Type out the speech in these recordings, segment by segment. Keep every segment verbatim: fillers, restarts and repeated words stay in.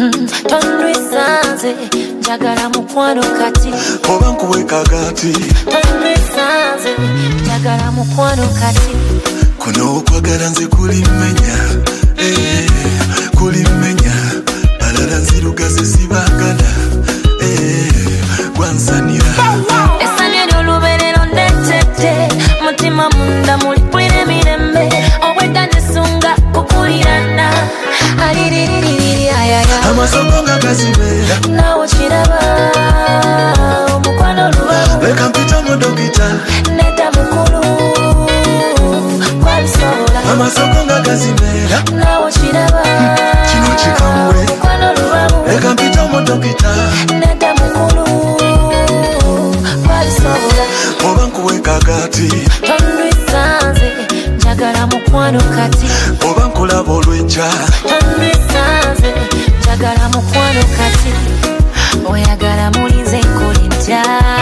Tondwisanze njagala mukwano kati oba nkuweka gati Tondwisanze njagala mukwano kati kuno okwagala nze kulimenya eh, kulimenya balala nzirugaze sibagala eh, gwansanira essanyu ery'olubeerero ndetedde mutima munda mulipwire mirembe obwedda nzisunga kukulirana aliriririri ayaya amasongo nga gazibeera nawe kiraba omukwano lubabu leka mpita mu dokita nedda mukulu kwabisobola amasongo nga gazibeera nawe kiraba kino kikambwe omukwano lubabu leka mpita mu dokita nedda mukulu kwabisobola oba nkuweka gati tondwisanze njagala mukwano kati oba nkulaba olw'enkya tondwisanze njagala mukwano kati oyagala mulinze nkola ntya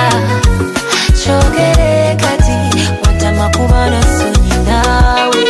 kyogere kati watama kuba nasonyi naawe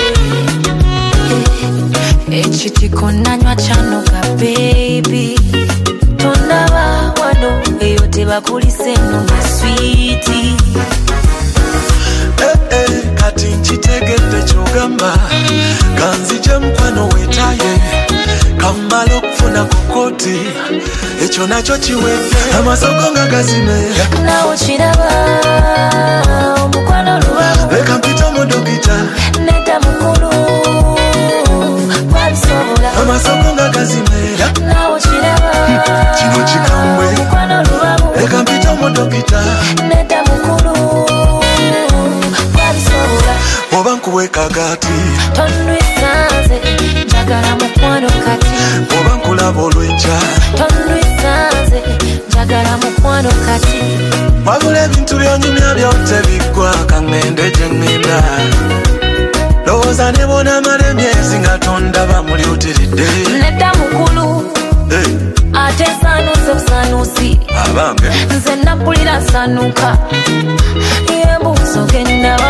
ekitiko nanywa kyanoga bebi tondaba wano eyo tebakulise eno maswiti eh, eh, kati nkitegedde kyogamba kanzije mukwano wetaye kamala okufuna ku koti ekyo nakyo kiwedde amasoko nga gazimeera nawe kiraba omukwano lubabu leka mpita mu dokita nedda mukulu kwabisobola amasoko nga gazimeera nawe kiraba kino kikambwe omukwano lubabu leka mpita mu dokita nedda mukulu kwabisobola oba nkuweka gati tondwisanze njagala mukwano kati oba nkulaba olw'enkya tondwisanze njagala mukwano kati wabula ebintu byonyumya byote biggwa kaŋŋende gye ŋŋenda lowooza ne boonamala emyezi nga tondaba mulyutiridde nedda mukulu hey. ate sanuuse busanuusi abange nze nappulira sanuka yembuuzo gendaba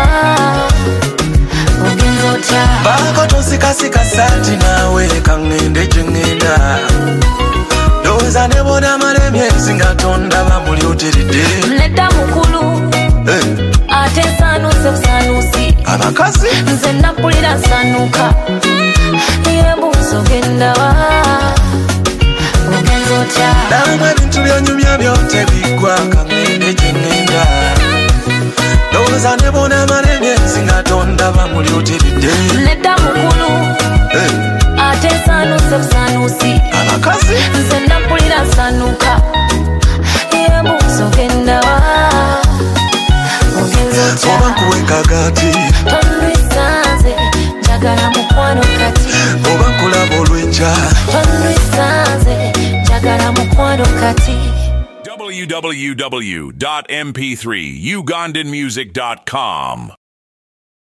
ogenza otya baako tonsikasika saati naawe kaŋŋende gye ŋŋenda lowooza ne boonamala emyezi nga tondaba mulyutiridde nedda mukulu hey. ate sanuuse busanuusi abakazi nze nappulira sanuka yembuuzo gendaba ogenza otya namwe ebintu byonyumya byote biggwa kaŋŋende gye ŋŋenda lowooza ne boonamala emyezi nga tondaba mulyutiridde nedda mukulu hey. ate sanuuse busanuusi abakazi nze nappulira sanuka yembuuzo gendaba ogenza otya oba nkuweka gati tondwisanze njagala mukwano kati oba nkulaba olw'enkya tondwisanze njagala mukwano kati w w w dot m p three ugandan music dot com